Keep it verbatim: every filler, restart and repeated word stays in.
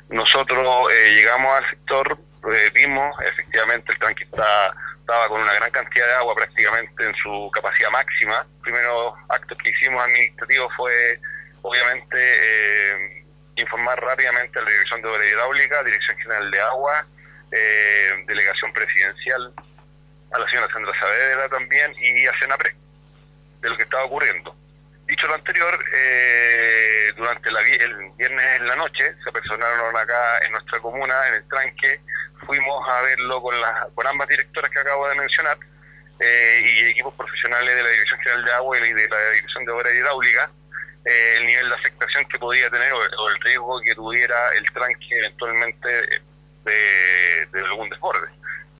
Nosotros eh, llegamos al sector, eh, vimos efectivamente el tanque está, estaba con una gran cantidad de agua, prácticamente en su capacidad máxima. El primer acto que hicimos administrativo fue, obviamente, eh, informar rápidamente a la Dirección de Obras Hidráulicas, Dirección General de Agua, eh, Delegación Presidencial, a la señora Sandra Saavedra también, y a Senapred, de lo que estaba ocurriendo. Dicho lo anterior, eh, durante la, el viernes en la noche se personaron acá en nuestra comuna, en el tranque. Fuimos a verlo con, las, con ambas directoras que acabo de mencionar, eh, y equipos profesionales de la Dirección General de Agua y de la Dirección de Obras Hidráulicas, eh, el nivel de afectación que podía tener o, o el riesgo que tuviera el tranque eventualmente de, de algún desborde.